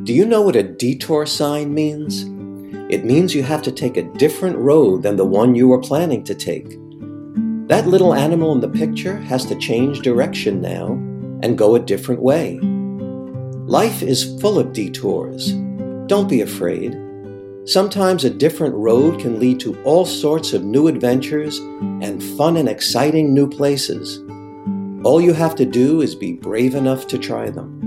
Do you know what a detour sign means? It means you have to take a different road than the one you were planning to take. That little animal in the picture has to change direction now and go a different way. Life is full of detours. Don't be afraid. Sometimes a different road can lead to all sorts of new adventures and fun and exciting new places. All you have to do is be brave enough to try them.